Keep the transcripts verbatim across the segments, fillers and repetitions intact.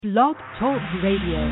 Blog Talk Radio.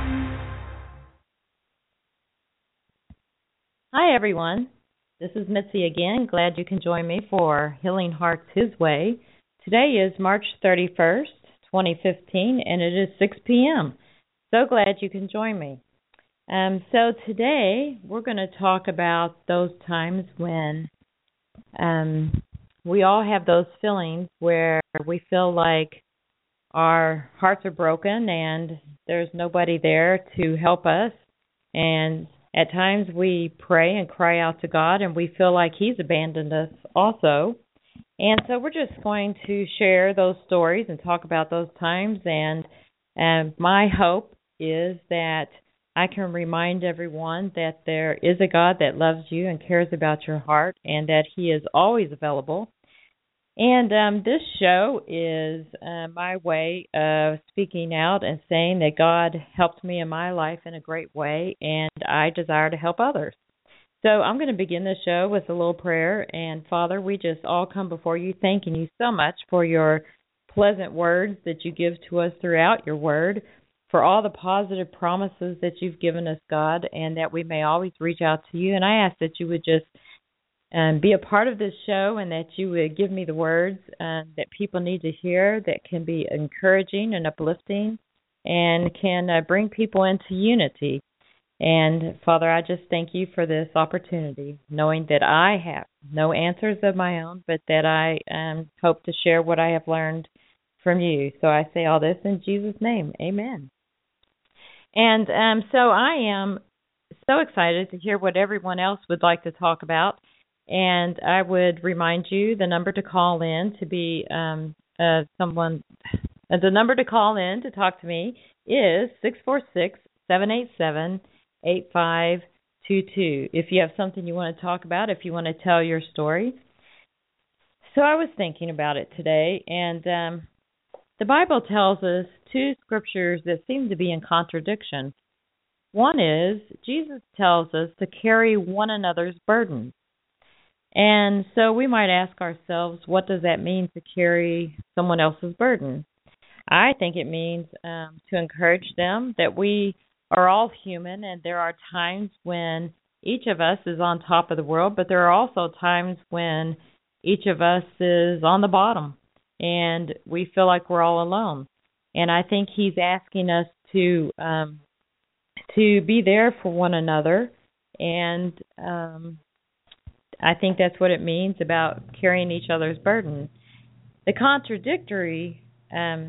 Hi, everyone. This is Mitzi again. Glad you can join me for Healing Hearts His Way. Today is March thirty-first, twenty fifteen, and it is six p.m. So glad you can join me. Um, so today we're going to talk about those times when um, we all have those feelings where we feel like our hearts are broken and there's nobody there to help us. And at times we pray and cry out to God and we feel like He's abandoned us also. And so we're just going to share those stories and talk about those times. And um, my hope is that I can remind everyone that there is a God that loves you and cares about your heart and that He is always available. And um, this show is uh, my way of speaking out and saying that God helped me in my life in a great way, and I desire to help others. So I'm going to begin the show with a little prayer. And Father, we just all come before you, thanking you so much for your pleasant words that you give to us throughout your word, for all the positive promises that you've given us, God, and that we may always reach out to you. And I ask that you would just and be a part of this show and that you would give me the words uh, that people need to hear that can be encouraging and uplifting and can uh, bring people into unity. And, Father, I just thank you for this opportunity, knowing that I have no answers of my own, but that I um, hope to share what I have learned from you. So I say all this in Jesus' name. Amen. And um, so I am so excited to hear what everyone else would like to talk about. And I would remind you the number to call in to be um, uh, someone, uh, the number to call in to talk to me is six four six, seven eight seven, eight five two two. If you have something you want to talk about, if you want to tell your story. So I was thinking about it today, and um, the Bible tells us two scriptures that seem to be in contradiction. One is Jesus tells us to carry one another's burdens. And so we might ask ourselves, what does that mean to carry someone else's burden? I think it means um, to encourage them that we are all human and there are times when each of us is on top of the world, but there are also times when each of us is on the bottom and we feel like we're all alone. And I think he's asking us to um, to be there for one another, and um I think that's what it means about carrying each other's burden. The contradictory um,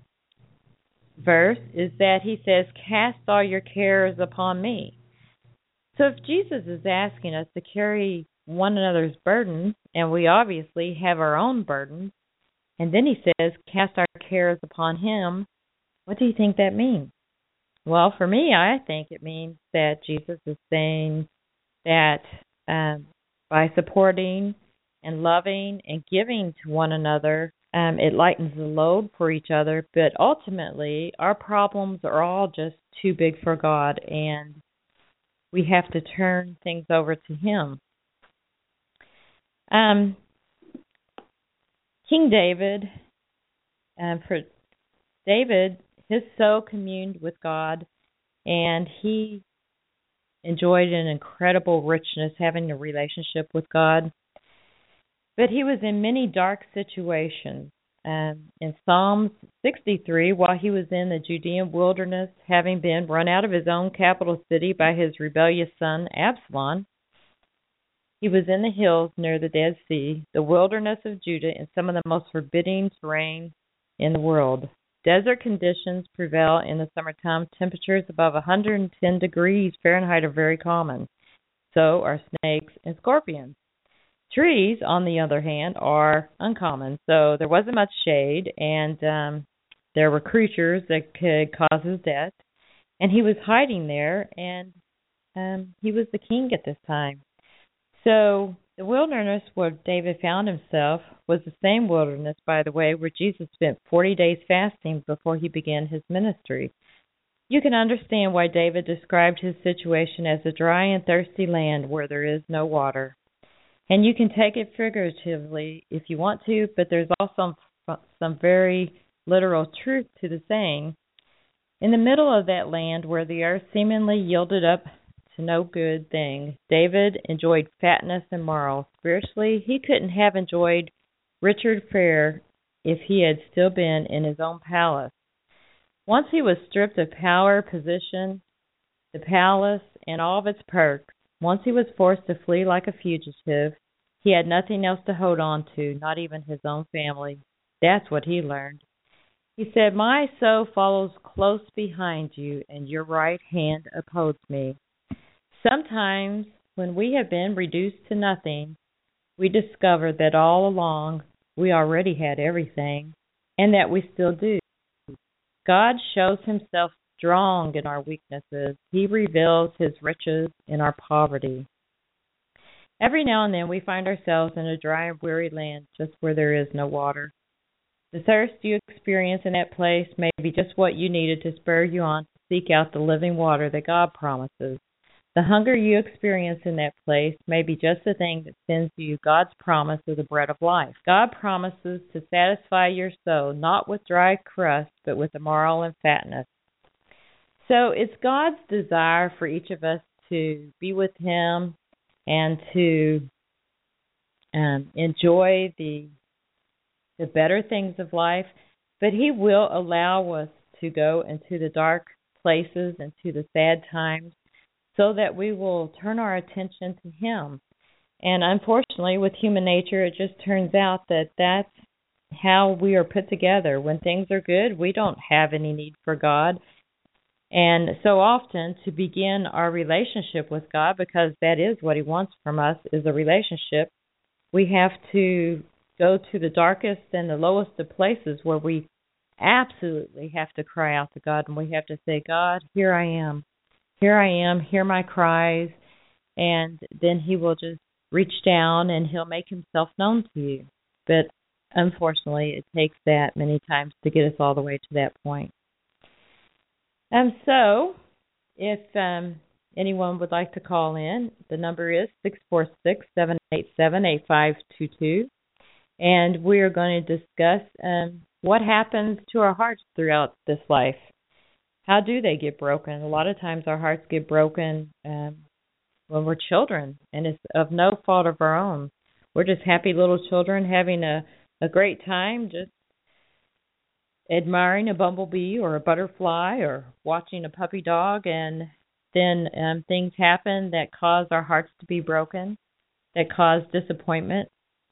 verse is that he says, cast all your cares upon me. So if Jesus is asking us to carry one another's burdens, and we obviously have our own burdens, and then he says, cast our cares upon him, what do you think that means? Well, for me, I think it means that Jesus is saying that um, by supporting and loving and giving to one another, um, it lightens the load for each other. But ultimately, our problems are all just too big for God, and we have to turn things over to Him. Um, King David, um, for David, his soul communed with God, and he enjoyed an incredible richness having a relationship with God. But he was in many dark situations. Um, in Psalms sixty-three, while he was in the Judean wilderness, having been run out of his own capital city by his rebellious son Absalom, he was in the hills near the Dead Sea, the wilderness of Judah, in some of the most forbidding terrain in the world. Desert conditions prevail in the summertime. Temperatures above one hundred ten degrees Fahrenheit are very common. So are snakes and scorpions. Trees, on the other hand, are uncommon. So there wasn't much shade, and um, there were creatures that could cause his death. And he was hiding there, and um, he was the king at this time. So the wilderness where David found himself was the same wilderness, by the way, where Jesus spent forty days fasting before he began his ministry. You can understand why David described his situation as a dry and thirsty land where there is no water. And you can take it figuratively if you want to, but there's also some, some very literal truth to the saying. In the middle of that land where the earth seemingly yielded up to no good thing, David enjoyed fatness and marrow. Spiritually, he couldn't have enjoyed richer fare if he had still been in his own palace. Once he was stripped of power, position, the palace, and all of its perks, once he was forced to flee like a fugitive, he had nothing else to hold on to, not even his own family. That's what he learned. He said, "My soul follows close behind you, and your right hand upholds me." Sometimes, when we have been reduced to nothing, we discover that all along we already had everything, and that we still do. God shows himself strong in our weaknesses. He reveals his riches in our poverty. Every now and then we find ourselves in a dry and weary land just where there is no water. The thirst you experience in that place may be just what you needed to spur you on to seek out the living water that God promises. The hunger you experience in that place may be just the thing that sends you God's promise of the bread of life. God promises to satisfy your soul, not with dry crust, but with the marrow and fatness. So it's God's desire for each of us to be with him and to um, enjoy the the better things of life, but he will allow us to go into the dark places and to the sad times so that we will turn our attention to him. And unfortunately, with human nature, it just turns out that that's how we are put together. When things are good, we don't have any need for God. And so often, to begin our relationship with God, because that is what he wants from us, is a relationship, we have to go to the darkest and the lowest of places where we absolutely have to cry out to God, and we have to say, "God, here I am. Here I am. Hear my cries." And then he will just reach down and he'll make himself known to you. But unfortunately, it takes that many times to get us all the way to that point. And so, if um, anyone would like to call in, the number is six four six, seven eight seven, eight five two two. And we are going to discuss um, what happens to our hearts throughout this life. How do they get broken? A lot of times our hearts get broken um, when we're children, and it's of no fault of our own. We're just happy little children having a, a great time, just admiring a bumblebee or a butterfly or watching a puppy dog, and then um, things happen that cause our hearts to be broken, that cause disappointment.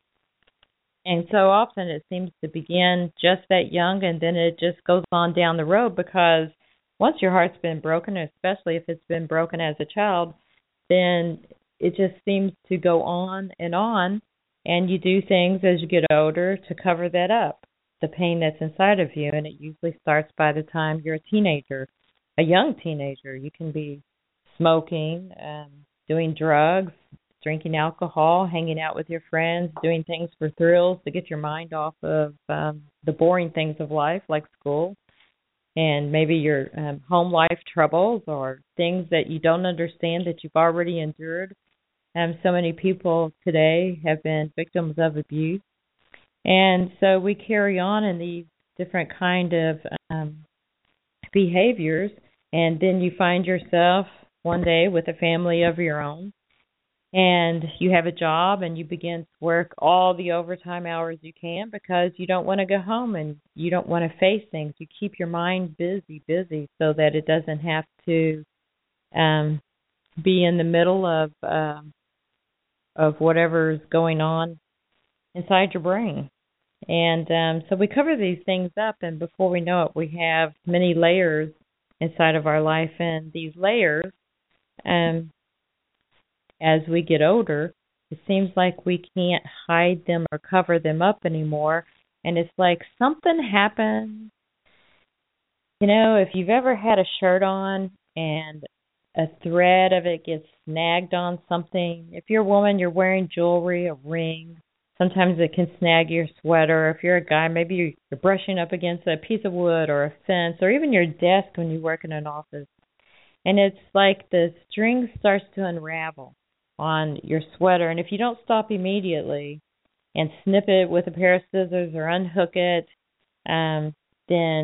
And so often it seems to begin just that young, and then it just goes on down the road, because once your heart's been broken, especially if it's been broken as a child, then it just seems to go on and on, and you do things as you get older to cover that up, the pain that's inside of you, and it usually starts by the time you're a teenager, a young teenager. You can be smoking, um, doing drugs, drinking alcohol, hanging out with your friends, doing things for thrills to get your mind off of um, the boring things of life like school, and maybe your um, home life troubles or things that you don't understand that you've already endured. Um, so many people today have been victims of abuse, and so we carry on in these different kind of um, behaviors, and then you find yourself one day with a family of your own, and you have a job, and you begin to work all the overtime hours you can because you don't want to go home and you don't want to face things. You keep your mind busy, busy, so that it doesn't have to um, be in the middle of um, of whatever's going on inside your brain. And um, so we cover these things up, and before we know it, we have many layers inside of our life, and these layers, um, as we get older, it seems like we can't hide them or cover them up anymore. And it's like something happened. You know, if you've ever had a shirt on and a thread of it gets snagged on something, if you're a woman, you're wearing jewelry, a ring, sometimes it can snag your sweater. If you're a guy, maybe you're brushing up against a piece of wood or a fence or even your desk when you work in an office. And it's like the string starts to unravel on your sweater, and if you don't stop immediately and snip it with a pair of scissors or unhook it, um, then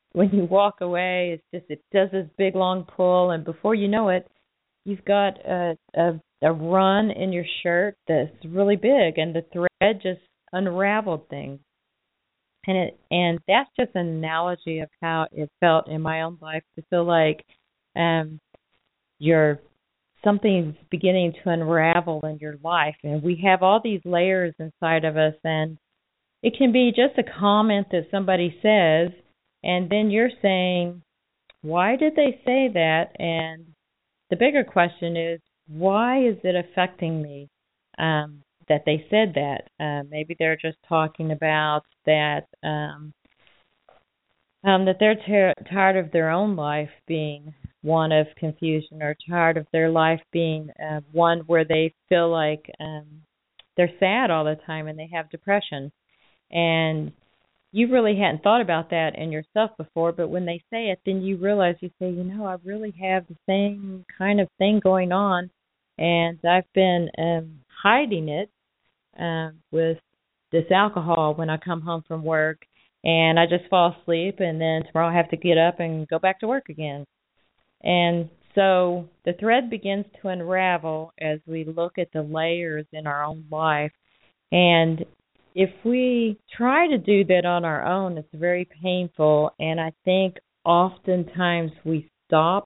when you walk away, it's just it does this big long pull, and before you know it, you've got a a, a run in your shirt that's really big, and the thread just unraveled things. And it and that's just an analogy of how it felt in my own life to feel like um you're something's beginning to unravel in your life, and we have all these layers inside of us, and it can be just a comment that somebody says, and then you're saying, why did they say that? And the bigger question is, why is it affecting me um, that they said that? Uh, maybe they're just talking about that um, um, that they're ter- tired of their own life being one of confusion, or tired of their life being uh, one where they feel like um, they're sad all the time and they have depression. And you really hadn't thought about that in yourself before, but when they say it, then you realize, you say, you know, I really have the same kind of thing going on, and I've been um, hiding it uh, with this alcohol when I come home from work, and I just fall asleep, and then tomorrow I have to get up and go back to work again. And so the thread begins to unravel as we look at the layers in our own life. And if we try to do that on our own, it's very painful. And I think oftentimes we stop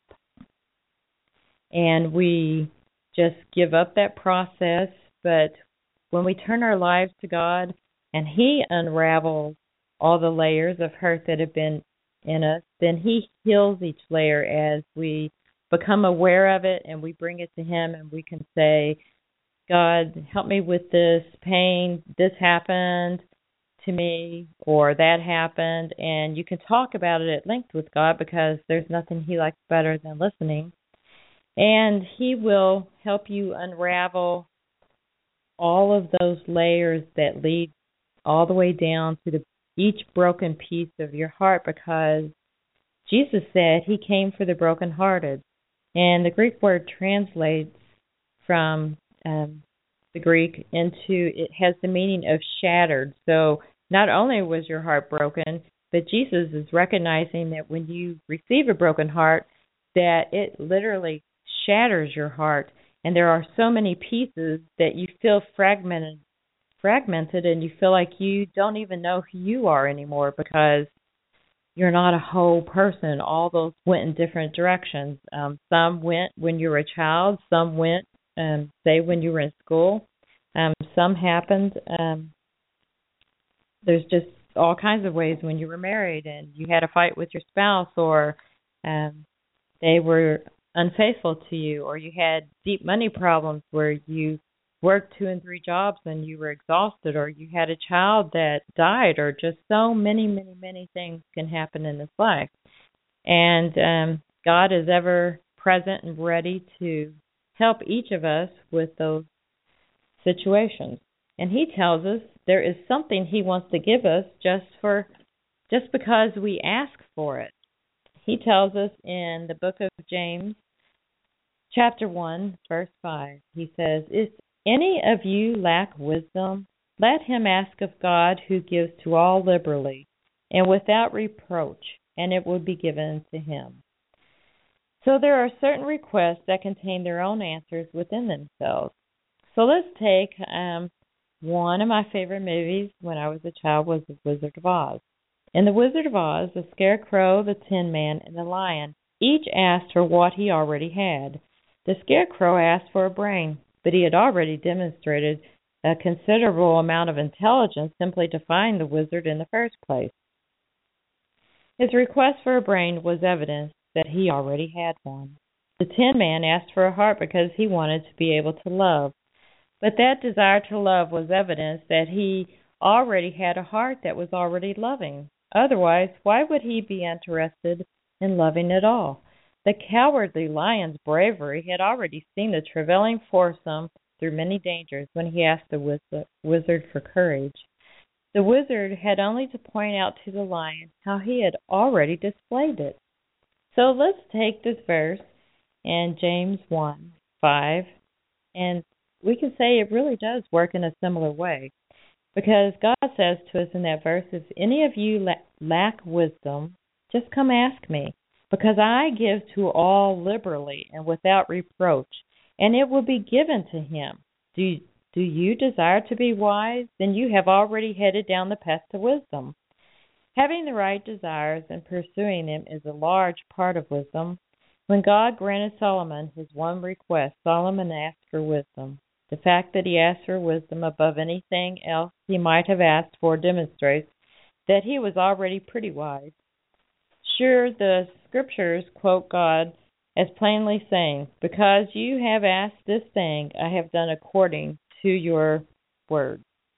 and we just give up that process. But when we turn our lives to God and He unravels all the layers of hurt that have been in us, then He heals each layer as we become aware of it, and we bring it to Him, and we can say, God, help me with this pain. This happened to me, or that happened. And you can talk about it at length with God, because there's nothing He likes better than listening. And He will help you unravel all of those layers that lead all the way down to the each broken piece of your heart, because Jesus said He came for the brokenhearted. And the Greek word translates from um, the Greek into, it has the meaning of shattered. So not only was your heart broken, but Jesus is recognizing that when you receive a broken heart, that it literally shatters your heart. And there are so many pieces that you feel fragmented fragmented and you feel like you don't even know who you are anymore, because you're not a whole person. All those went in different directions. Um, some went when you were a child. Some went, um, say, when you were in school. Um, some happened. Um, there's just all kinds of ways when you were married and you had a fight with your spouse, or um, they were unfaithful to you, or you had deep money problems where you worked two and three jobs and you were exhausted, or you had a child that died, or just so many, many, many things can happen in this life. And um, God is ever present and ready to help each of us with those situations. And He tells us there is something He wants to give us just for just because we ask for it. He tells us in the book of James, chapter one, verse five, He says, "If any of you lack wisdom, let him ask of God, who gives to all liberally and without reproach, and it will be given to him." So there are certain requests that contain their own answers within themselves. So let's take um, one of my favorite movies when I was a child was The Wizard of Oz. In The Wizard of Oz, the Scarecrow, the Tin Man, and the Lion each asked for what he already had. The Scarecrow asked for a brain, but he had already demonstrated a considerable amount of intelligence simply to find the wizard in the first place. His request for a brain was evidence that he already had one. The Tin Man asked for a heart because he wanted to be able to love, but that desire to love was evidence that he already had a heart that was already loving. Otherwise, why would he be interested in loving at all? The cowardly lion's bravery had already seen the traveling foursome through many dangers when he asked the wiz- wizard for courage. The wizard had only to point out to the lion how he had already displayed it. So let's take this verse in James one five, and we can say it really does work in a similar way, because God says to us in that verse, "If any of you la- lack wisdom, just come ask me, because I give to all liberally and without reproach, and it will be given to him. Do you, do you desire to be wise? Then you have already headed down the path to wisdom. Having the right desires and pursuing them is a large part of wisdom. When God granted Solomon his one request, Solomon asked for wisdom. The fact that he asked for wisdom above anything else he might have asked for demonstrates that he was already pretty wise. Sure, the scriptures quote God as plainly saying, "Because you have asked this thing, I have done according to your word."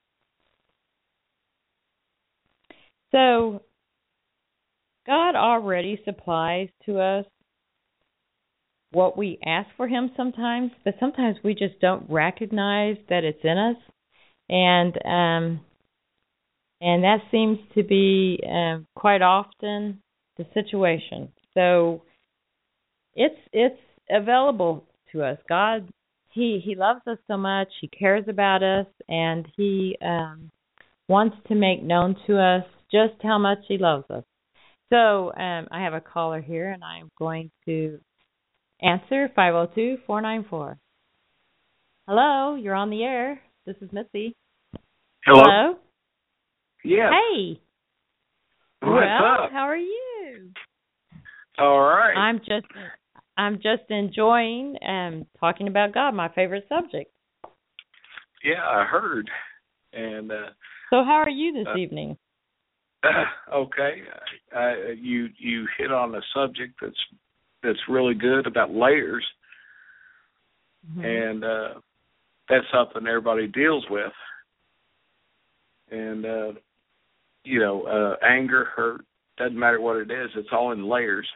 So, God already supplies to us what we ask for him sometimes, but sometimes we just don't recognize that it's in us, and um, and that seems to be uh, quite often the situation. So it's it's available to us. God, he he loves us so much. He cares about us, and he um, wants to make known to us just how much he loves us. So um, I have a caller here, and I'm going to answer five oh two, four nine four. Hello, you're on the air. This is Missy. Hello. Hello? Yes. Hey. What's well, up? How are you? All right. I'm just I'm just enjoying um talking about God, my favorite subject. Yeah, I heard. And uh So how are you this uh, evening? okay. Uh, you you hit on a subject that's that's really good about layers. Mm-hmm. And uh that's something everybody deals with. And uh you know, uh anger, hurt, doesn't matter what it is, it's all in layers.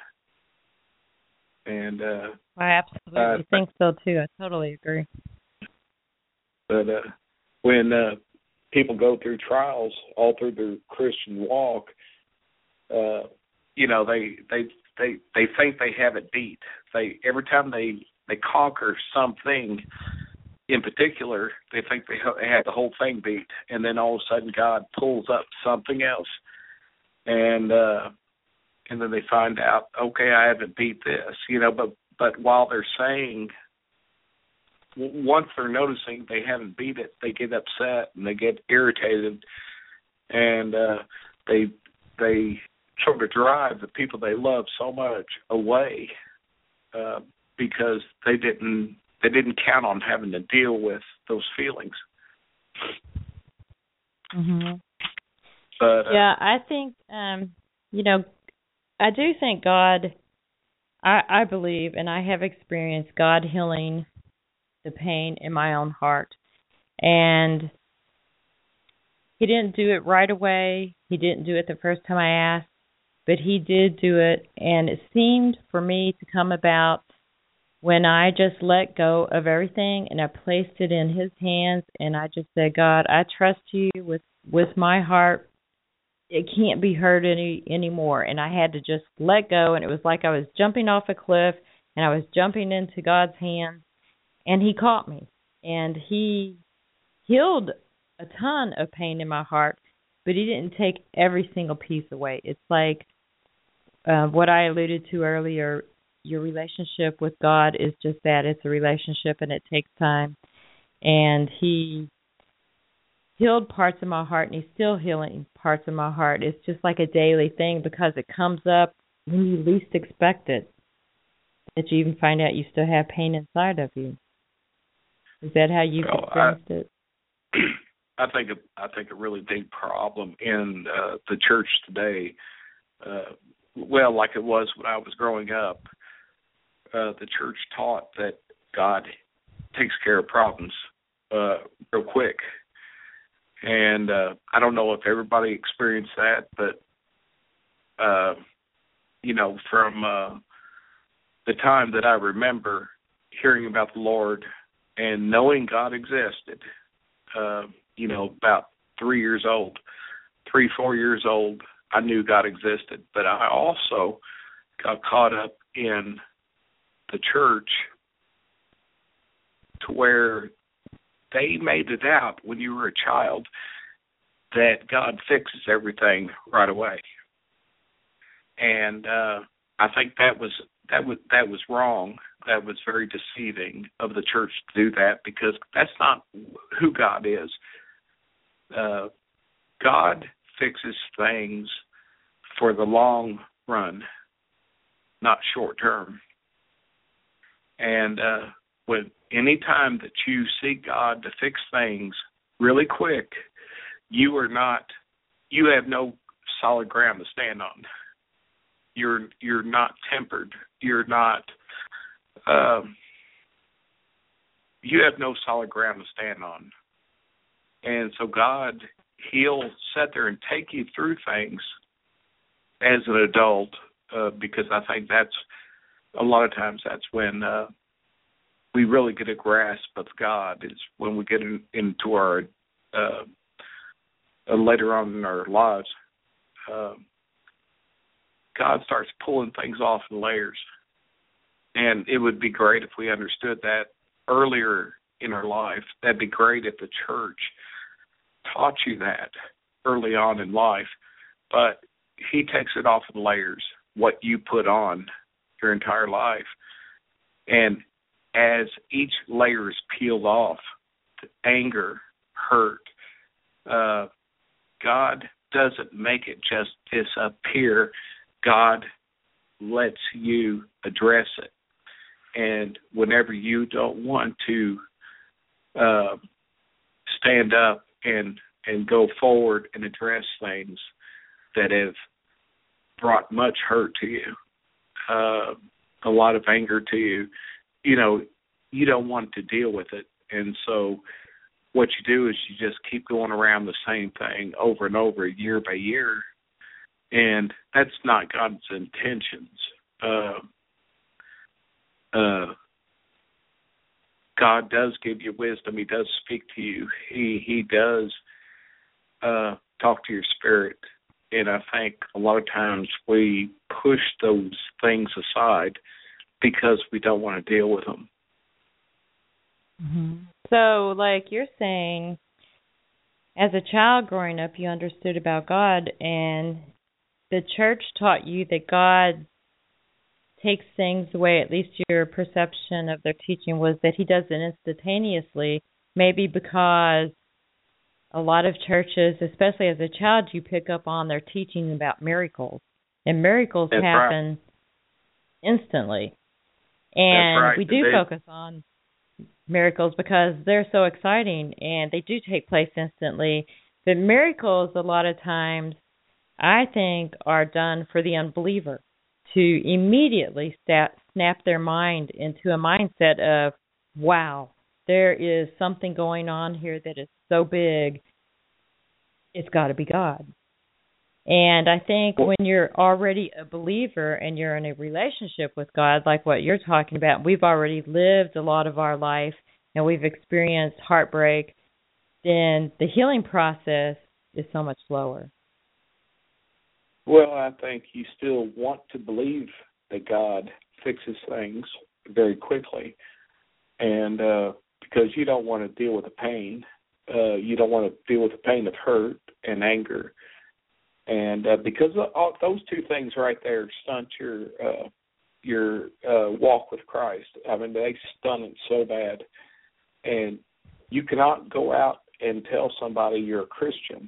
And uh I absolutely uh, think so too. I totally agree. But uh when uh people go through trials all through their Christian walk, uh you know, they they they they think they have it beat. They every time they they conquer something in particular, they think they have the whole thing beat, and then all of a sudden God pulls up something else, and uh, and then they find out, okay, I haven't beat this, you know. But but while they're saying, once they're noticing they haven't beat it, they get upset and they get irritated, and uh, they they sort of drive the people they love so much away uh, because they didn't. They didn't count on having to deal with those feelings. Mm-hmm. But uh, yeah, I think, um, you know, I do think God, I, I believe, and I have experienced God healing the pain in my own heart. And he didn't do it right away. He didn't do it the first time I asked, but he did do it. And it seemed for me to come about when I just let go of everything and I placed it in his hands, and I just said, God, I trust you with, with my heart. It can't be hurt any anymore. And I had to just let go, and it was like I was jumping off a cliff, and I was jumping into God's hands, and he caught me. And he healed a ton of pain in my heart, but he didn't take every single piece away. It's like uh, what I alluded to earlier. Your relationship with God is just that. It's a relationship, and it takes time. And he healed parts of my heart, and he's still healing parts of my heart. It's just like a daily thing because it comes up when you least expect it, that you even find out you still have pain inside of you. Is that how you've well, experienced I, it? I think a, I think a really big problem in uh, the church today, uh, well, like it was when I was growing up, Uh, the church taught that God takes care of problems uh, real quick. And uh, I don't know if everybody experienced that, but, uh, you know, from uh, the time that I remember hearing about the Lord and knowing God existed, uh, you know, about three years old, three, four years old, I knew God existed. But I also got caught up in the church to where they made it out when you were a child that God fixes everything right away. and uh, I think that was that was that was wrong. That was very deceiving of the church to do that, because that's not who God is. Uh, God fixes things for the long run, not short term. And uh, when any time that you seek God to fix things really quick, you are not, you have no solid ground to stand on. You're you're not tempered. You're not. Um, you have no solid ground to stand on. And so God, He'll sit there and take you through things as an adult, uh, because I think that's a lot of times that's when uh, we really get a grasp of God, is when we get in, into our uh, uh, later on in our lives. Uh, God starts pulling things off in layers. And it would be great if we understood that earlier in our life. That'd be great if the church taught you that early on in life. But He takes it off in layers, what you put on your entire life. And as each layer is peeled off, anger, hurt, uh, God doesn't make it just disappear. God lets you address it. And whenever you don't want to uh, stand up and and go forward and address things that have brought much hurt to you, uh, a lot of anger to you, you know, you don't want to deal with it. And so what you do is you just keep going around the same thing over and over, year by year. And that's not God's intentions. Uh, uh, God does give you wisdom. He does speak to you. He he does uh, talk to your spirit. And I think a lot of times we push those things aside because we don't want to deal with them. Mm-hmm. So, like you're saying, as a child growing up, you understood about God, and the church taught you that God takes things away. At least your perception of their teaching was that He does it instantaneously, maybe because a lot of churches, especially as a child, you pick up on their teaching about miracles. And miracles That's happen right. instantly. And right. we do They, focus on miracles because they're so exciting and they do take place instantly. But miracles, a lot of times, I think, are done for the unbeliever to immediately stat, snap their mind into a mindset of, wow, there is something going on here that is so big, it's got to be God. And I think when you're already a believer and you're in a relationship with God, like what you're talking about, we've already lived a lot of our life and we've experienced heartbreak, then the healing process is so much slower. Well, I think you still want to believe that God fixes things very quickly, and uh, because you don't want to deal with the pain, uh, you don't want to deal with the pain of hurt and anger, and uh, because of all, those two things right there stunt your uh, your uh, walk with Christ. I mean, they stun it so bad, and you cannot go out and tell somebody you're a Christian,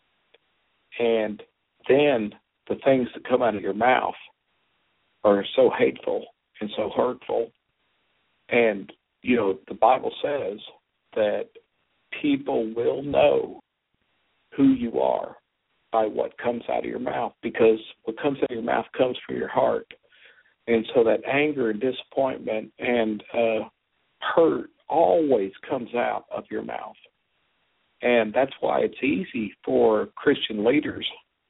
and then the things that come out of your mouth are so hateful and so hurtful. And, you know, the Bible says that people will know who you are by what comes out of your mouth, because what comes out of your mouth comes from your heart. And so that anger and disappointment and uh, hurt always comes out of your mouth. And that's why it's easy for Christian leaders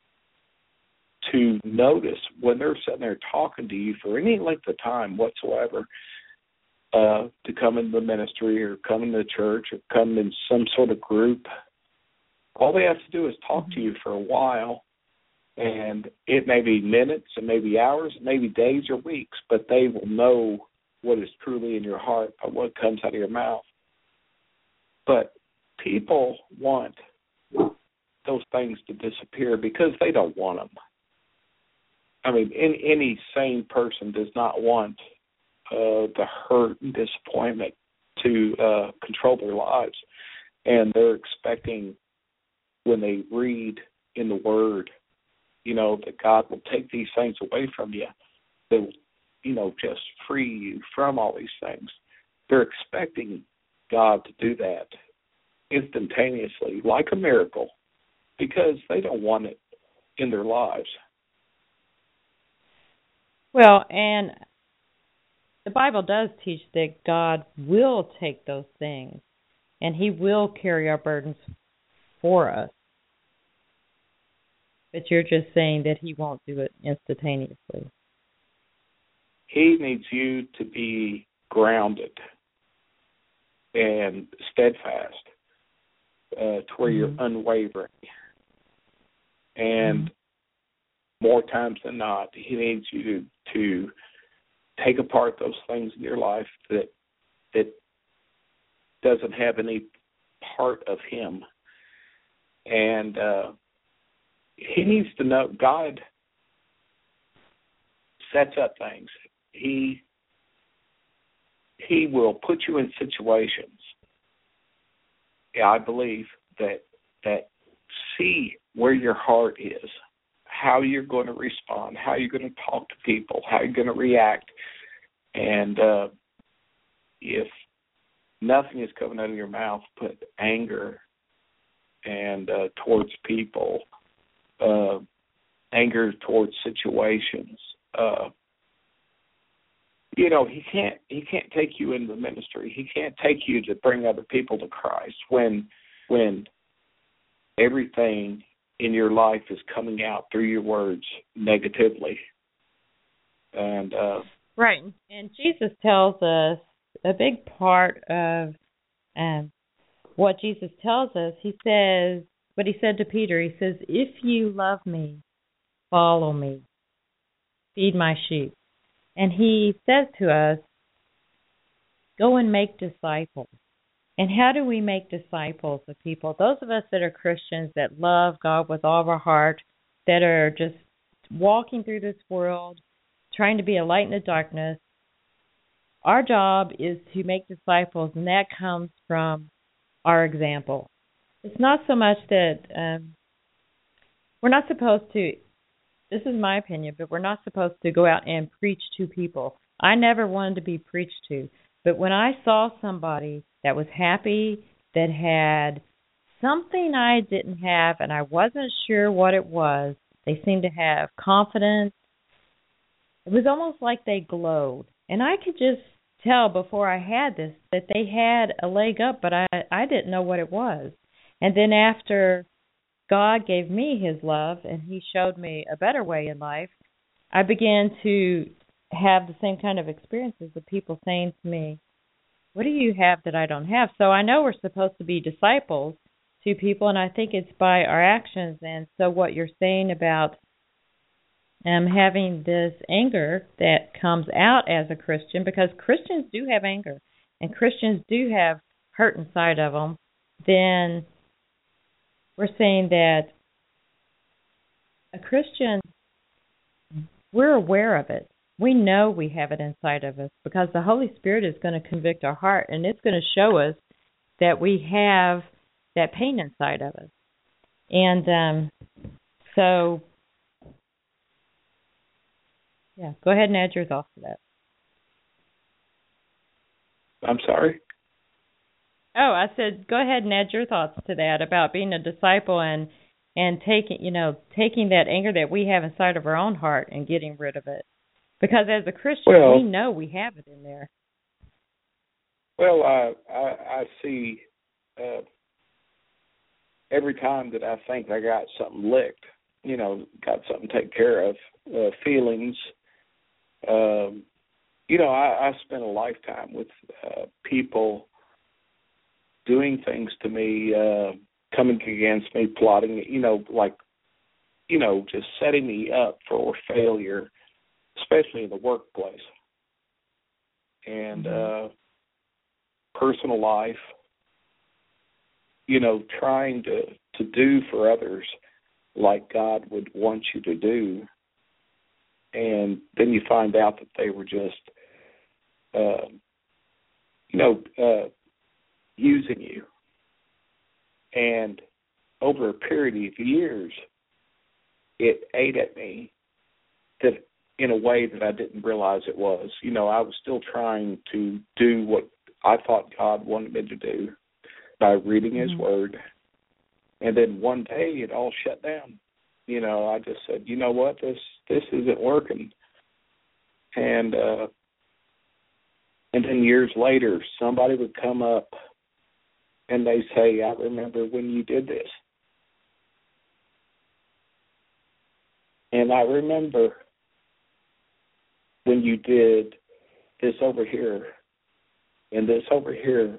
to notice when they're sitting there talking to you for any length of time whatsoever, uh, to come into the ministry or come into the church or come in some sort of group. All they have to do is talk to you for a while, and it may be minutes, it may be hours, it may be days or weeks, but they will know what is truly in your heart by what comes out of your mouth. But people want those things to disappear because they don't want them. I mean, in, any sane person does not want uh, the hurt and disappointment to uh, control their lives. And they're expecting, when they read in the Word, you know, that God will take these things away from you, that will, you know, just free you from all these things. They're expecting God to do that instantaneously, like a miracle, because they don't want it in their lives. Well, and the Bible does teach that God will take those things, and He will carry our burdens for us. But you're just saying that He won't do it instantaneously. He needs you to be grounded and steadfast, uh, to where mm-hmm. you're unwavering. And mm-hmm. more times than not, He needs you to, to take apart those things in your life that that doesn't have any part of Him. And uh, He needs to know God sets up things. He He will put you in situations, yeah, I believe, that that see where your heart is, how you're going to respond, how you're going to talk to people, how you're going to react. And uh, if nothing is coming out of your mouth but anger and uh, towards people, uh, anger towards situations, uh, you know, he can't he can't take you into the ministry. He can't take you to bring other people to Christ when when everything in your life is coming out through your words negatively. And uh, right, and Jesus tells us a big part of um, what Jesus tells us. He says, what He said to Peter, He says, "If you love me, follow me, feed my sheep." And He says to us, go and make disciples. And how do we make disciples of people? Those of us that are Christians, that love God with all of our heart, that are just walking through this world, trying to be a light in the darkness, our job is to make disciples, and that comes from our example. It's not so much that um, we're not supposed to, this is my opinion, but we're not supposed to go out and preach to people. I never wanted to be preached to. But when I saw somebody that was happy, that had something I didn't have, and I wasn't sure what it was, they seemed to have confidence. It was almost like they glowed. And I could just tell before I had this that they had a leg up, but I, I didn't know what it was. And then after God gave me His love and He showed me a better way in life, I began to have the same kind of experiences of people saying to me, what do you have that I don't have? So I know we're supposed to be disciples to people, and I think it's by our actions. And so what you're saying about um, having this anger that comes out as a Christian, because Christians do have anger, and Christians do have hurt inside of them, then we're saying that a Christian, we're aware of it. We know we have it inside of us because the Holy Spirit is going to convict our heart, and it's going to show us that we have that pain inside of us. And um, so, yeah, go ahead and add your thoughts to that. I'm sorry? Oh, I said go ahead and add your thoughts to that about being a disciple and and taking, you know, taking that anger that we have inside of our own heart and getting rid of it. Because as a Christian, well, we know we have it in there. Well, I I, I see uh, every time that I think I got something licked, you know, got something taken care of, uh, feelings. Um, you know, I, I spent a lifetime with uh, people doing things to me, uh, coming against me, plotting, you know, like, you know, just setting me up for failure, especially in the workplace and mm-hmm. uh, personal life, you know, trying to, to do for others like God would want you to do. and then you find out that they were just, uh, you know, uh, using you. And over a period of years, it ate at me that in a way that I didn't realize it was. You know, I was still trying to do what I thought God wanted me to do by reading His mm-hmm. Word. And then one day it all shut down. You know, I just said, you know what, this this isn't working. And uh, and then years later, somebody would come up and they say, I remember when you did this. And I remember when you did this over here and this over here.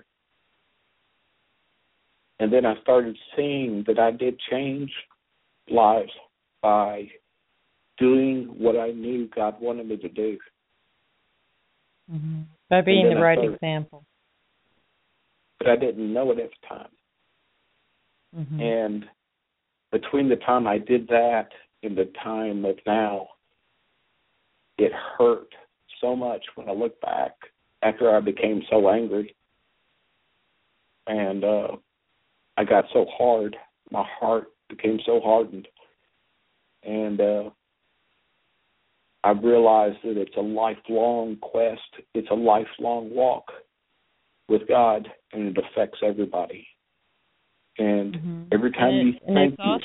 And then I started seeing that I did change lives by doing what I knew God wanted me to do. Mm-hmm. By being the right started, example. But I didn't know it at the time. Mm-hmm. And between the time I did that and the time of now, it hurt so much when I look back after I became so angry. And uh, I got so hard. My heart became so hardened. And uh, I realized that it's a lifelong quest. It's a lifelong walk with God, and it affects everybody. And mm-hmm. every time and you it, think awesome.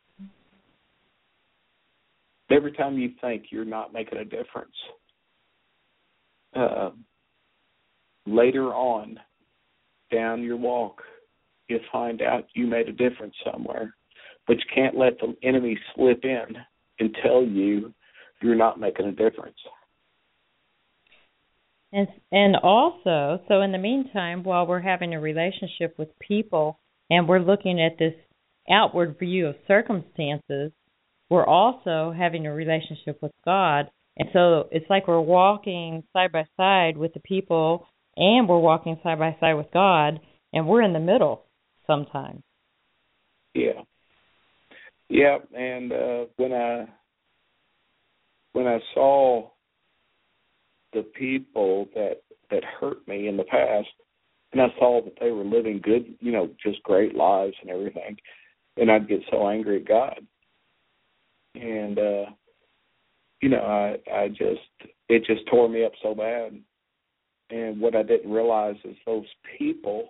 you're, every time you think you're not making a difference, uh, later on down your walk, you find out you made a difference somewhere. But you can't let the enemy slip in and tell you you're not making a difference. And and also, so in the meantime, while we're having a relationship with people and we're looking at this outward view of circumstances, we're also having a relationship with God. And so it's like we're walking side by side with the people and we're walking side by side with God, and we're in the middle sometimes. Yeah. Yeah, and uh, when I when I saw the people that, that hurt me in the past, and I saw that they were living good, you know, just great lives and everything, and I'd get so angry at God. And, uh, you know, I, I just, it just tore me up so bad. And what I didn't realize is those people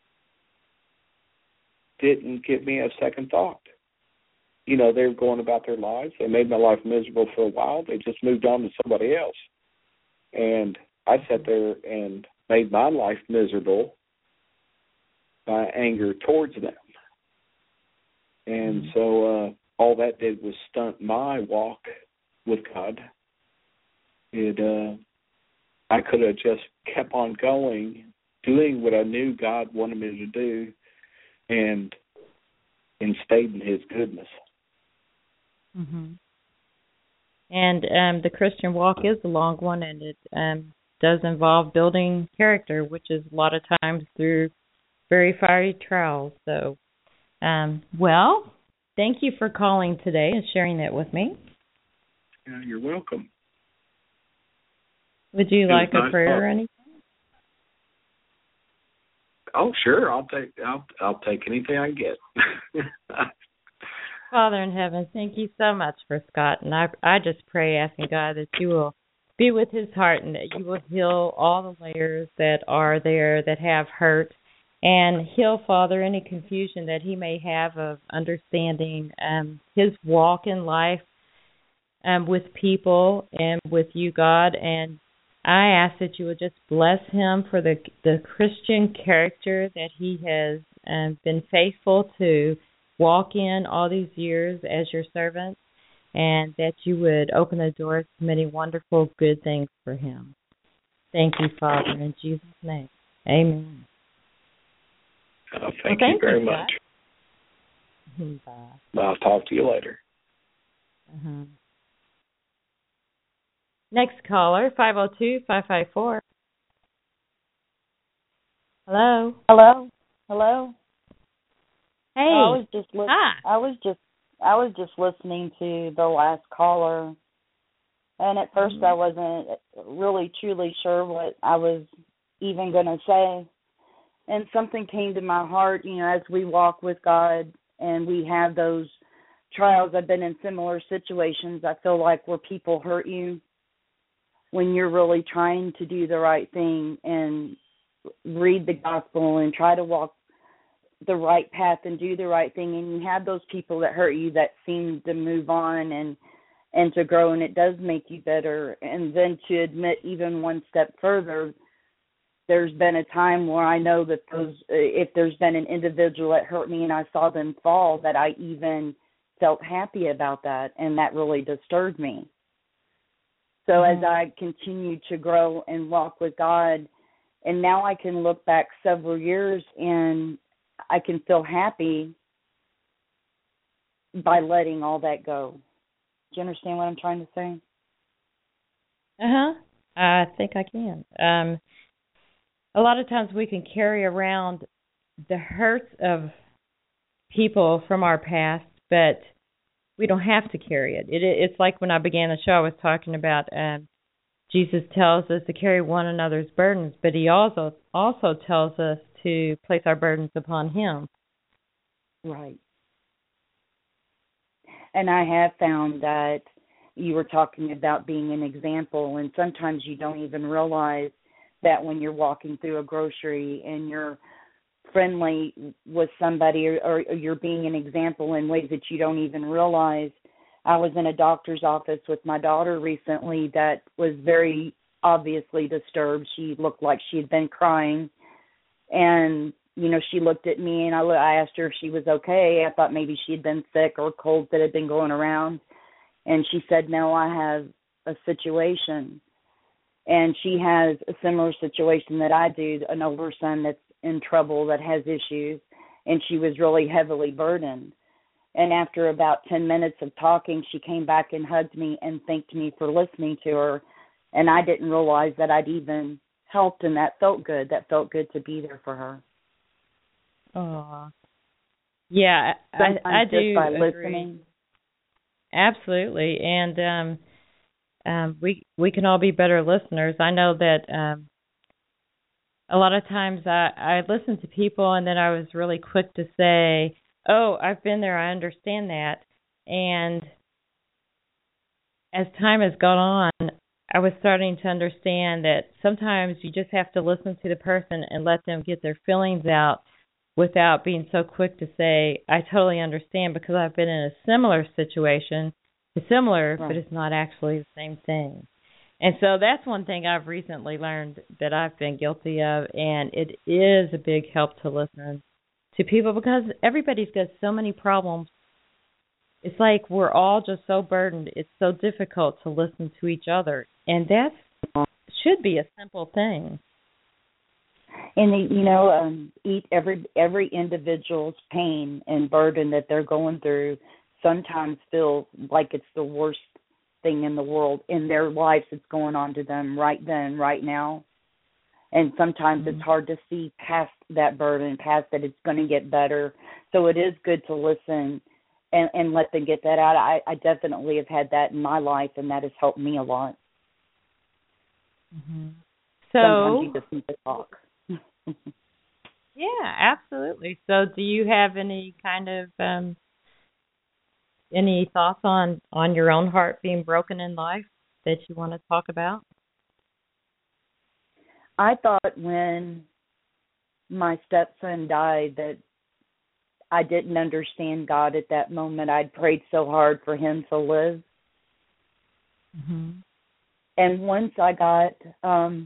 didn't give me a second thought. You know, they were going about their lives. They made my life miserable for a while. They just moved on to somebody else. And I sat there and made my life miserable by anger towards them. And mm-hmm. so uh, all that did was stunt my walk with God. It, uh, I could have just kept on going, doing what I knew God wanted me to do, and and stayed in His goodness. Mm-hmm. And um, the Christian walk is a long one, and it um, does involve building character, which is a lot of times through very fiery trials. So, um, well, thank you for calling today and sharing that with me. Yeah, you're welcome. Would you like a nice prayer talk. or anything? Oh, sure. I'll take I'll I'll take anything I get. Father in heaven, thank you so much for Scott, and I I just pray, asking God that you will be with his heart and that you will heal all the layers that are there that have hurt, and heal, Father, any confusion that he may have of understanding um, his walk in life um, with people and with you, God. And I ask that you would just bless him for the the Christian character that he has um, been faithful to walk in all these years as your servant, and that you would open the doors to many wonderful good things for him. Thank you, Father, in Jesus' name. Amen. Uh, thank, well, thank you very you, much. Bye. I'll talk to you later. Uh-huh. Next caller, five oh two, five five four. Hello. Hello. Hello. Hey. I was just li- Hi. I was just I was just listening to the last caller, And at first I wasn't really truly sure what I was even going to say. And something came to my heart, you know, as we walk with God and we have those trials. I've been in similar situations, I feel like, where people hurt you when you're really trying to do the right thing and read the gospel and try to walk the right path and do the right thing. And you have those people that hurt you that seem to move on and and to grow, and it does make you better. And then to admit even one step further, there's been a time where I know that those, if there's been an individual that hurt me and I saw them fall, that I even felt happy about that, and that really disturbed me. So mm-hmm. as I continue to grow and walk with God, and now I can look back several years and I can feel happy by letting all that go. Do you understand what I'm trying to say? Uh-huh. I think I can. Um, a lot of times we can carry around the hurts of people from our past, but we don't have to carry it. it it's like when I began the show, I was talking about um, Jesus tells us to carry one another's burdens, but he also also tells us to place our burdens upon him. Right. And I have found that you were talking about being an example, and sometimes you don't even realize that when you're walking through a grocery and you're friendly with somebody, or, or you're being an example in ways that you don't even realize. I was in a doctor's office with my daughter recently that was very obviously disturbed. She looked like she had been crying, and you know, she looked at me, and I, I asked her if she was okay. I thought maybe she had been sick or cold that had been going around. And she said, no, I have a situation. And she has a similar situation that I do, an older son that's in trouble, that has issues, and she was really heavily burdened. And after about ten minutes of talking, she came back and hugged me and thanked me for listening to her. And I didn't realize that I'd even helped, and that felt good. That felt good to be there for her. Oh, yeah, Sometimes I, I just do by agree. listening. Absolutely, and um, um, we we can all be better listeners. I know that um, a lot of times I, I listen to people, and then I was really quick to say, "Oh, I've been there. I understand that." And as time has gone on, I was starting to understand that sometimes you just have to listen to the person and let them get their feelings out, without being so quick to say, I totally understand, because I've been in a similar situation. It's similar, right, but it's not actually the same thing. And so that's one thing I've recently learned that I've been guilty of, and it is a big help to listen to people, because everybody's got so many problems. It's like we're all just so burdened. It's so difficult to listen to each other, and that should be a simple thing. And, you know, um, eat every every individual's pain and burden that they're going through sometimes feels like it's the worst thing in the world in their lives that's going on to them right then, right now. And sometimes mm-hmm. it's hard to see past that burden, past that it's going to get better. So it is good to listen and, and let them get that out. I, I definitely have had that in my life, and that has helped me a lot. Mm-hmm. So sometimes you just need to talk. Yeah, absolutely. So do you have any kind of um, any thoughts on, on your own heart being broken in life that you want to talk about? I thought when my stepson died that I didn't understand God at that moment. I'd prayed so hard for him to live. Mm-hmm. And once I got um,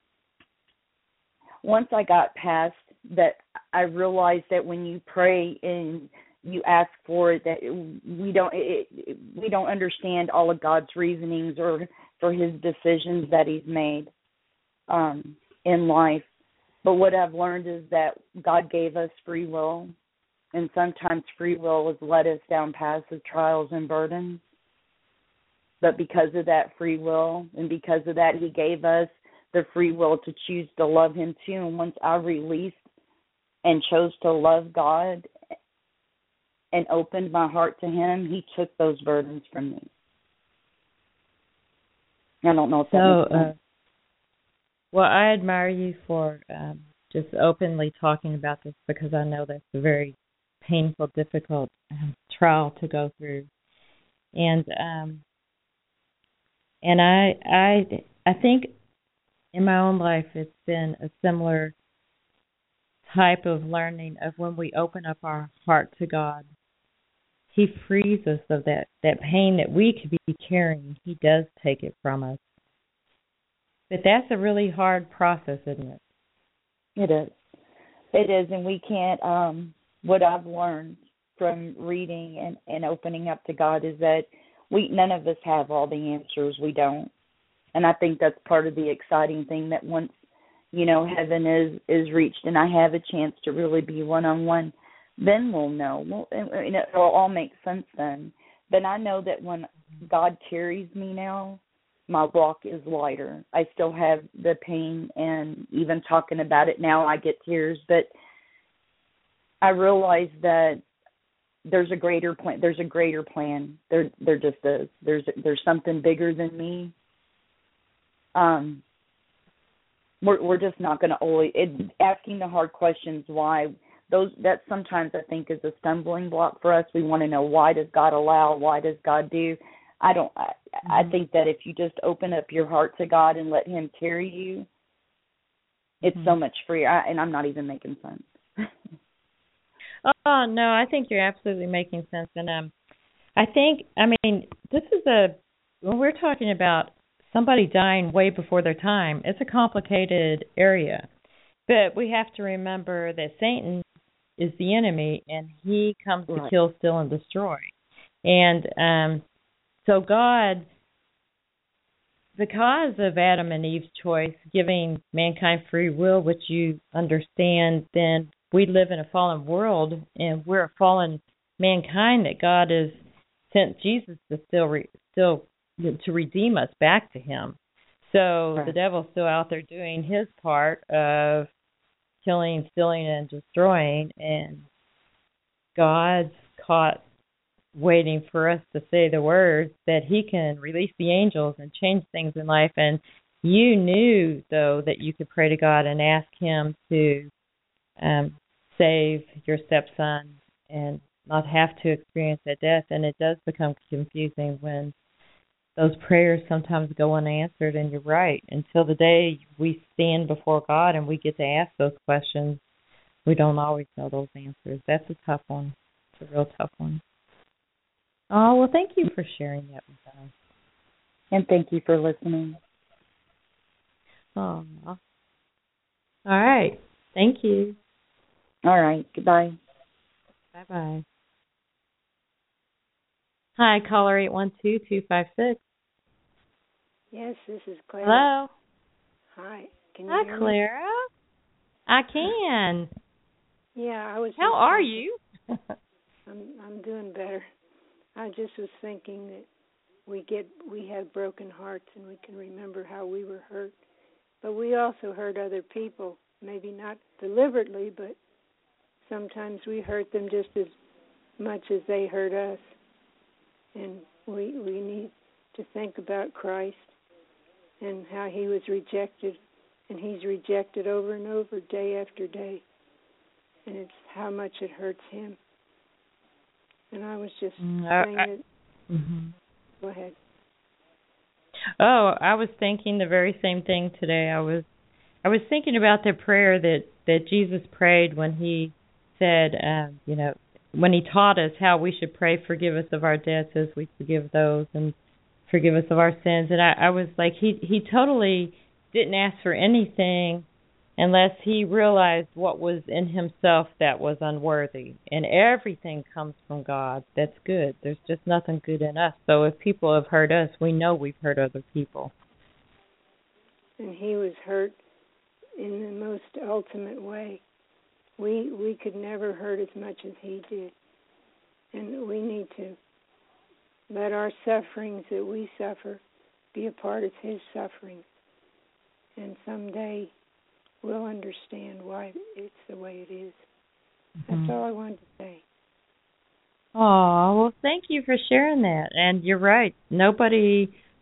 once I got past that, I realized that when you pray and you ask for it, that we don't it, it, we don't understand all of God's reasonings or for His decisions that He's made um, in life. But what I've learned is that God gave us free will, and sometimes free will has led us down paths of trials and burdens. But because of that free will, and because of that, He gave us the free will to choose to love Him too. And once I released and chose to love God and opened my heart to Him, He took those burdens from me. I don't know if that So, makes sense. uh, well, I admire you for um, just openly talking about this, because I know that's a very painful, difficult um, trial to go through, and um, and I I I think in my own life it's been a similar type of learning of when we open up our heart to God, He frees us of that that pain that we could be carrying. He does take it from us, but that's a really hard process, isn't it? It is. It is, and we can't. Um, what I've learned from reading and, and opening up to God is that we none of us have all the answers. We don't, and I think that's part of the exciting thing. That once, you know, heaven is is reached, and I have a chance to really be one on one, then we'll know. We'll, and it'll all make sense then. But I know that when God carries me now, my walk is lighter. I still have the pain, and even talking about it now, I get tears. But I realize that there's a greater plan. There's a greater plan. There, there just is. There's, there's something bigger than me. Um, we're, we're just not going to always it, asking the hard questions. Why? Those that sometimes I think is a stumbling block for us. We want to know, why does God allow? Why does God do? I don't. I, I think that if you just open up your heart to God and let Him carry you, it's mm-hmm. so much freer. I, and I'm not even making sense. Oh no, I think you're absolutely making sense. And um, I think, I mean, this is a when we're talking about somebody dying way before their time, it's a complicated area. But we have to remember that Satan is the enemy, and he comes right. to kill, steal, and destroy. And um. So God, because of Adam and Eve's choice, giving mankind free will, which you understand, then we live in a fallen world, and we're a fallen mankind that God has sent Jesus to still, re, still to redeem us back to Him. So right. the devil's still out there doing his part of killing, stealing, and destroying, and God's caught waiting for us to say the words that He can release the angels and change things in life. And you knew, though, that you could pray to God and ask Him to um, save your stepson and not have to experience that death. And it does become confusing when those prayers sometimes go unanswered. And you're right. Until the day we stand before God and we get to ask those questions, we don't always know those answers. That's a tough one. It's a real tough one. Oh, well, thank you for sharing that with us. And thank you for listening. Oh, all right. Thank you. All right. Goodbye. Bye-bye. Hi, caller eight one two, two five six. Yes, this is Clara. Hello. Hi. Can you Hi, hear Clara. me? I can. Yeah, I was. How are you? I'm I'm doing better. I just was thinking that we get we have broken hearts and we can remember how we were hurt, but we also hurt other people. Maybe not deliberately, but sometimes we hurt them just as much as they hurt us. And we we need to think about Christ and how He was rejected, and He's rejected over and over, day after day. And it's how much it hurts Him. And I was just mm, saying I, I, that. Mm-hmm. Go ahead. Oh, I was thinking the very same thing today. I was, I was thinking about the prayer that, that Jesus prayed when He said, uh, you know, when He taught us how we should pray, forgive us of our debts as we forgive those, and forgive us of our sins. And I, I was like, he he totally didn't ask for anything unless He realized what was in Himself that was unworthy. And everything comes from God that's good. There's just nothing good in us. So if people have hurt us, we know we've hurt other people. And He was hurt in the most ultimate way. We we could never hurt as much as He did. And we need to let our sufferings that we suffer be a part of His suffering. And someday we'll understand why it's the way it is. Mm-hmm. That's all I wanted to say. Oh, well, thank you for sharing that. And you're right. Nobody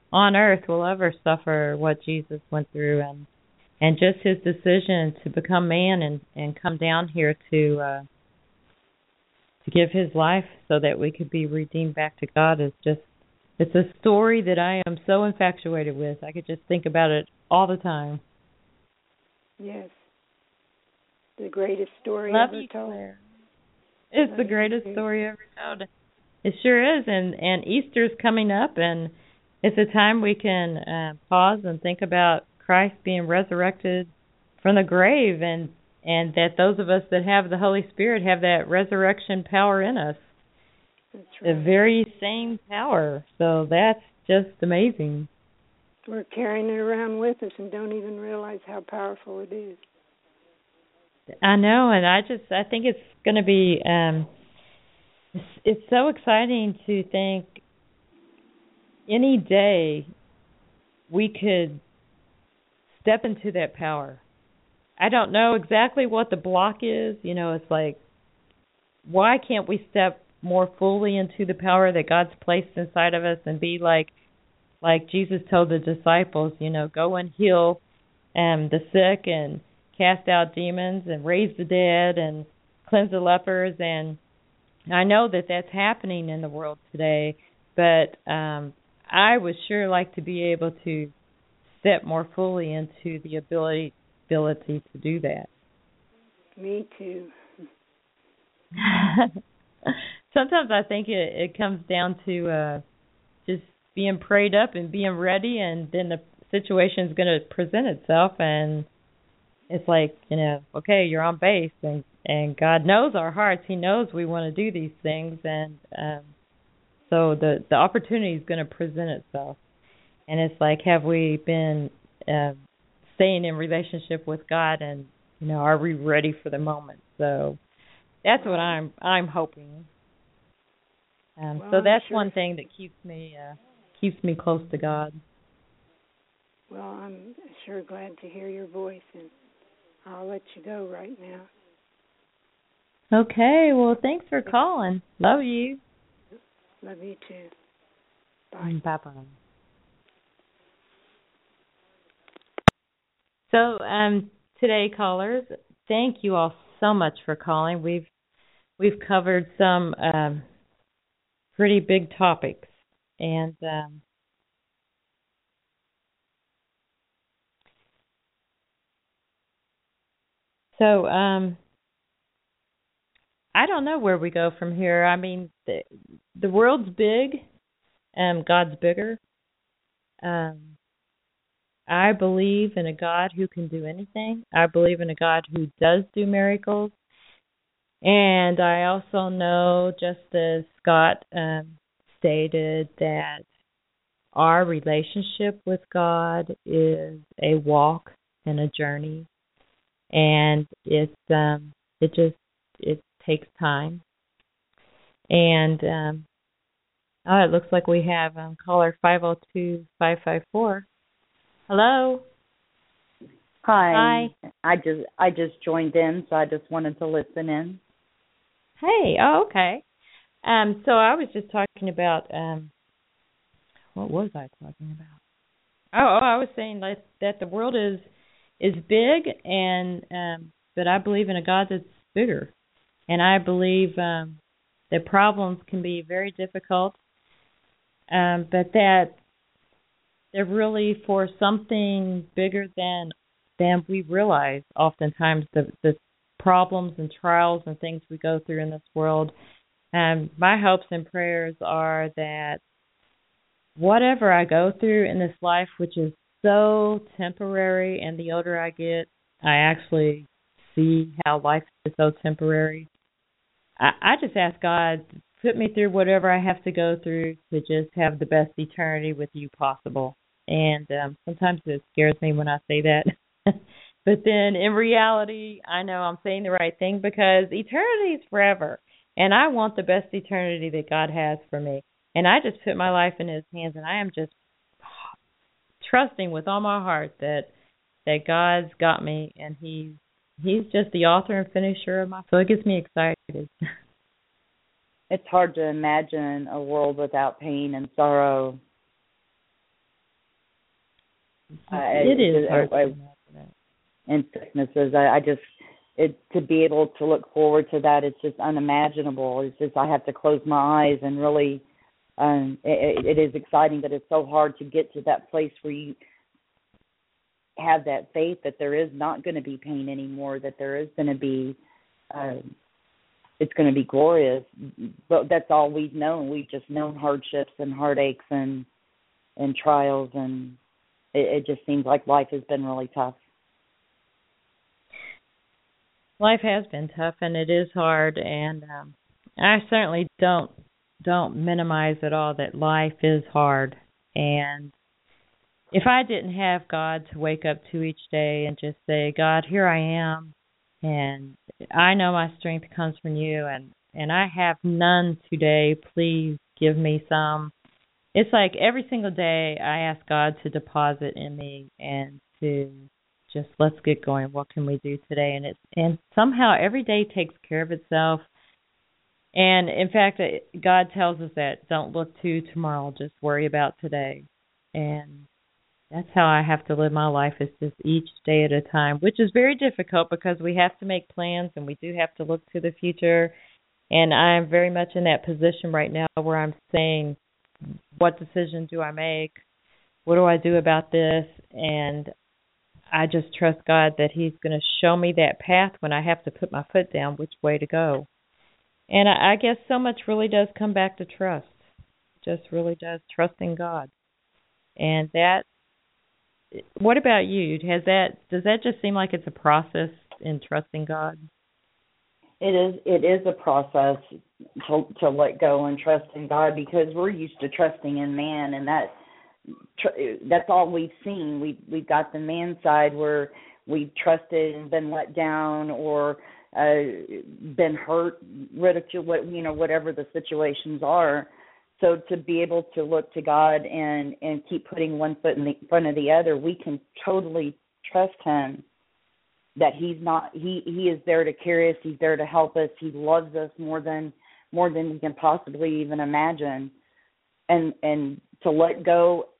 on earth will ever suffer what Jesus went through, and and just his decision to become man and, and come down here to uh, to give his life so that we could be redeemed back to God is just, it's a story that I am so infatuated with. I could just think about it all the time. Yes. The greatest story Love ever you, told. Claire. It's Love the greatest you. story ever told. It sure is, and and Easter's coming up, and it's a time we can uh, pause and think about Christ being resurrected from the grave, and and that those of us that have the Holy Spirit have that resurrection power in us. That's right. The very same power. So that's just amazing. We're carrying it around with us and don't even realize how powerful it is. I know, and I just I think it's going to be um, it's, it's so exciting to think any day we could step into that power. I don't know exactly what the block is. You know, it's like, why can't we step more fully into the power that God's placed inside of us and be like, like Jesus told the disciples, you know, go and heal um, the sick and cast out demons and raise the dead and cleanse the lepers. And I know that that's happening in the world today, but um, I would sure like to be able to step more fully into the ability ability to do that. Me too. Sometimes I think it, it comes down to uh, just being prayed up and being ready, and then the situation is going to present itself, and it's like, you know, okay, you're on base, and, and God knows our hearts. He knows we want to do these things, and um, so the, the opportunity is going to present itself. And it's like, have we been uh, staying in relationship with God, and, you know, are we ready for the moment? So that's what I'm I'm hoping. Um, well, so that's sure. one thing that keeps me uh, keeps me close to God. Well, I'm sure glad to hear your voice, and I'll let you go right now. Okay, well, thanks for calling. Love you. Love you too. Bye. Bye-bye. So um, today, callers, thank you all so much for calling. We've we've covered some um, pretty big topics, and um, so um, I don't know where we go from here. I mean, the, the world's big, and God's bigger. Um, I believe in a God who can do anything. I believe in a God who does do miracles. And I also know, just as Scott um, stated, that our relationship with God is a walk and a journey. And it's um, it just it takes time. And um, oh, it looks like we have um, caller five oh two, five five four. Hello. Hi. Hi. I just I just joined in, so I just wanted to listen in. Hey. Oh, okay. Um. So I was just talking about um. What was I talking about? Oh, oh I was saying that that the world is is big, and um, but I believe in a God that's bigger, and I believe um, that problems can be very difficult, um, but that they're really for something bigger than than we realize. Oftentimes, the the problems and trials and things we go through in this world. Um, my hopes and prayers are that whatever I go through in this life, which is so temporary, and the older I get, I actually see how life is so temporary. I, I just ask God to put me through whatever I have to go through to just have the best eternity with you possible. And um, sometimes it scares me when I say that. But then in reality, I know I'm saying the right thing, because eternity is forever. And I want the best eternity that God has for me. And I just put my life in His hands, and I am just trusting with all my heart that that God's got me, and He's He's just the author and finisher of my. So it gets me excited. It's hard to imagine a world without pain and sorrow. I, It is I, hard I, to imagine it. and sicknesses. I, I just it to be able to look forward to that. It's just unimaginable. It's just I have to close my eyes and really. Um, it, it is exciting, but it's so hard to get to that place where you have that faith that there is not going to be pain anymore. That there is going to be. Uh, it's going to be glorious, but that's all we've known. We've just known hardships and heartaches and and trials, and it, it just seems like life has been really tough. Life has been tough, and it is hard, and um, I certainly don't don't minimize at all that life is hard. And if I didn't have God to wake up to each day and just say, God, here I am, and I know my strength comes from you, and, and I have none today, please give me some. It's like every single day I ask God to deposit in me and to just let's get going. What can we do today? And it's and somehow every day takes care of itself. And in fact, God tells us that don't look to tomorrow, just worry about today. And that's how I have to live my life, is just each day at a time, which is very difficult because we have to make plans and we do have to look to the future. And I'm very much in that position right now where I'm saying, what decision do I make? What do I do about this? And I just trust God that he's going to show me that path when I have to put my foot down, which way to go. And I, I guess so much really does come back to trust. Just really does, trusting God. And that, what about you? Has that, does that just seem like it's a process in trusting God? It is. It is a process to to let go and trust in God, because we're used to trusting in man, and that tr- that's all we've seen. We we've got the man side where we've trusted and been let down, or uh, been hurt, ridiculed, what you know, whatever the situations are. So to be able to look to God and and keep putting one foot in the front of the other, we can totally trust Him. That he's not, he, he is there to carry us. He's there to help us. He loves us more than more than we can possibly even imagine. And and to let go,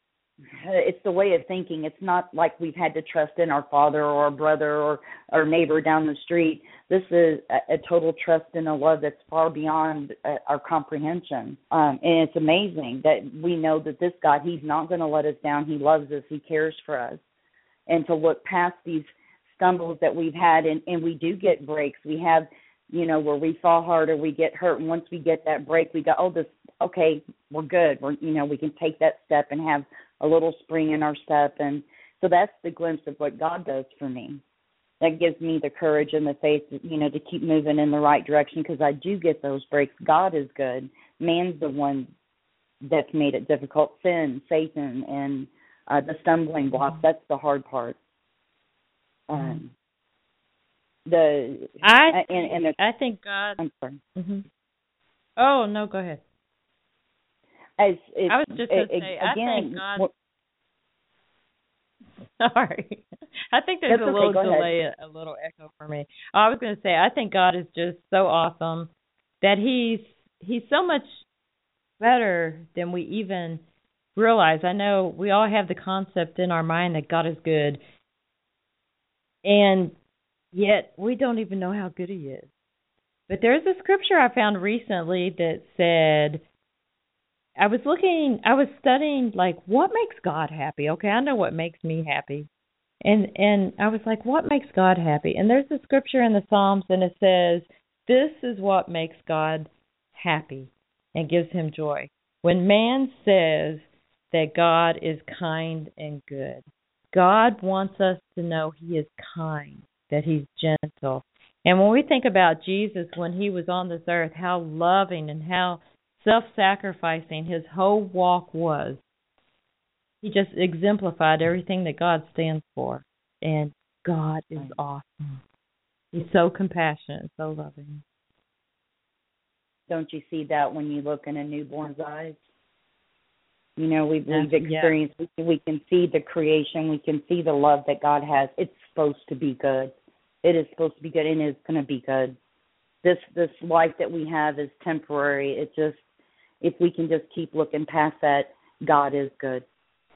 it's the way of thinking. It's not like we've had to trust in our father or our brother or our neighbor down the street. This is a, a total trust in a love that's far beyond uh, our comprehension. Um, and it's amazing that we know that this God, he's not going to let us down. He loves us. He cares for us. And to look past these stumbles that we've had, and, and we do get breaks. We have, you know, where we fall hard or we get hurt, and once we get that break, we go, oh, this, okay, we're good. We're, you know, we can take that step and have a little spring in our step, and so that's the glimpse of what God does for me. That gives me the courage and the faith, you know, to keep moving in the right direction, because I do get those breaks. God is good. Man's the one that's made it difficult. Sin, Satan, and uh, the stumbling blocks. That's the hard part. Um, the I and, and the, I think God. I'm sorry. Mm-hmm. Oh no, go ahead. As it, I was just going to say, again, I think God. What, sorry, I think there's That's a little okay, delay, a, a little echo for me. I was going to say, I think God is just so awesome that he's he's so much better than we even realize. I know we all have the concept in our mind that God is good. And yet we don't even know how good he is. But there's a scripture I found recently that said, I was looking, I was studying, like, what makes God happy? Okay, I know what makes me happy. And and I was like, what makes God happy? And there's a scripture in the Psalms, and it says, this is what makes God happy and gives him joy. When man says that God is kind and good. God wants us to know he is kind, that he's gentle. And when we think about Jesus when he was on this earth, how loving and how self-sacrificing his whole walk was, he just exemplified everything that God stands for. And God is awesome. He's so compassionate, so loving. Don't you see that when you look in a newborn's eyes? You know, we've, we've Yeah. experienced, we, we can see the creation, we can see the love that God has. It's supposed to be good. It is supposed to be good, and it's going to be good. This this life that we have is temporary. It just, if we can just keep looking past that, God is good.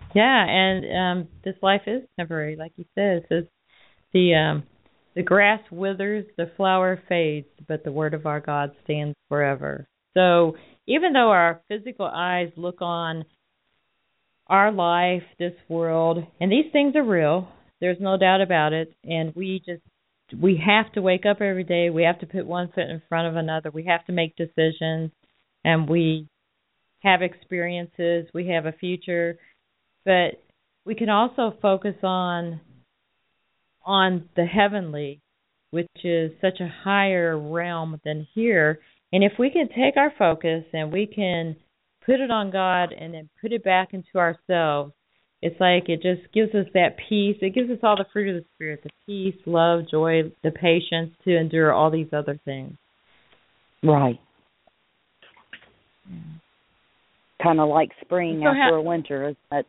Yeah, and um, this life is temporary, like you said. It says the um, the grass withers, the flower fades, but the word of our God stands forever. So even though our physical eyes look on our life, this world, and these things are real, there's no doubt about it, and we just we have to wake up every day. We have to put one foot in front of another. We have to make decisions, and we have experiences. We have a future. But we can also focus on on the heavenly, which is such a higher realm than here. And if we can take our focus and we can put it on God and then put it back into ourselves, it's like it just gives us that peace. It gives us all the fruit of the Spirit, the peace, love, joy, the patience to endure all these other things. Right. Yeah. Kind of like spring so after ha- a winter, isn't it?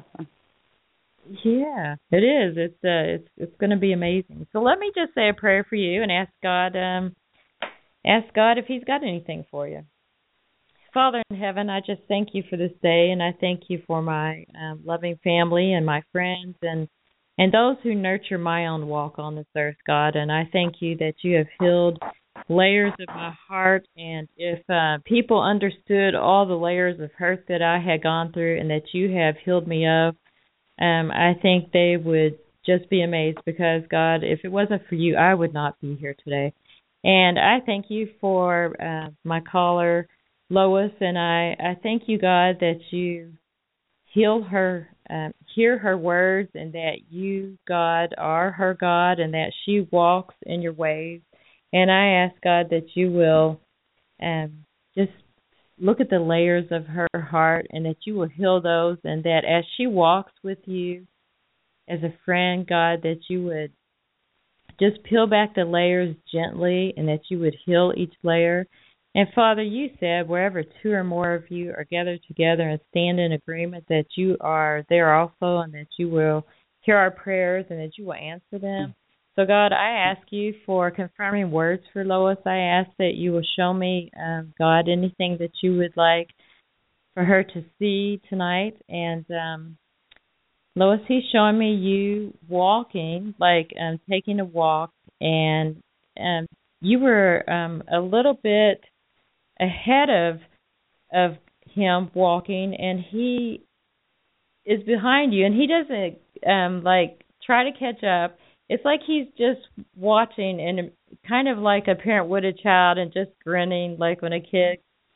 Yeah, it is. It's uh, it's it's going to be amazing. So let me just say a prayer for you and ask God, um, ask God if He's got anything for you. Father in heaven, I just thank you for this day, and I thank you for my um, loving family and my friends and and those who nurture my own walk on this earth, God. And I thank you that you have healed layers of my heart, and if uh, people understood all the layers of hurt that I had gone through and that you have healed me of, um, I think they would just be amazed because, God, if it wasn't for you, I would not be here today. And I thank you for uh, my caller, Lois, and I, I thank you, God, that you heal her, um, hear her words, and that you, God, are her God, and that she walks in your ways. And I ask, God, that you will um, just look at the layers of her heart and that you will heal those, and that as she walks with you as a friend, God, that you would just peel back the layers gently and that you would heal each layer. And Father, you said wherever two or more of you are gathered together and stand in agreement, that you are there also, and that you will hear our prayers and that you will answer them. So, God, I ask you for confirming words for Lois. I ask that you will show me, um, God, anything that you would like for her to see tonight. And um, Lois, he's showing me you walking, like um, taking a walk, and um, you were um, a little bit ahead of of him walking, and he is behind you, and he doesn't um, like try to catch up. It's like he's just watching, and kind of like a parent would a child, and just grinning, like when a kid,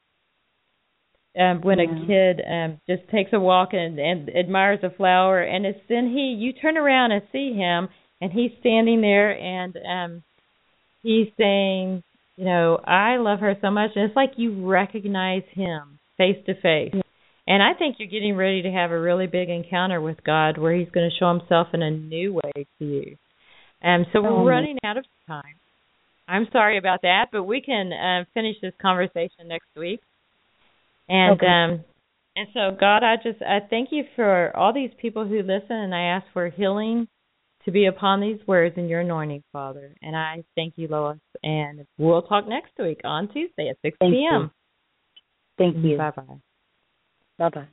um, when yeah. a kid um, just takes a walk and, and admires a flower, and it's then he, you turn around and see him, and he's standing there, and um, he's saying, you know, I love her so much, and it's like you recognize him face to face. Yeah. And I think you're getting ready to have a really big encounter with God, where He's going to show Himself in a new way to you. Um, so we're running out of time. I'm sorry about that, but we can uh, finish this conversation next week. And okay. um, and so, God, I just I thank you for all these people who listen, and I ask for healing to be upon these words in your anointing, Father. And I thank you, Lois. And we'll talk next week on Tuesday at six p.m. Thank you. Thank you. Bye-bye. Bye-bye.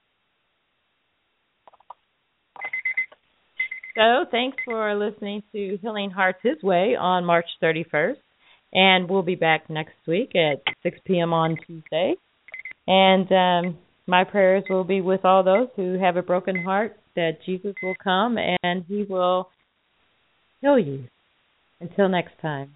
So thanks for listening to Healing Hearts His Way on March thirty-first. And we'll be back next week at six p.m. on Tuesday. And um, my prayers will be with all those who have a broken heart, that Jesus will come and He will heal you. Until next time.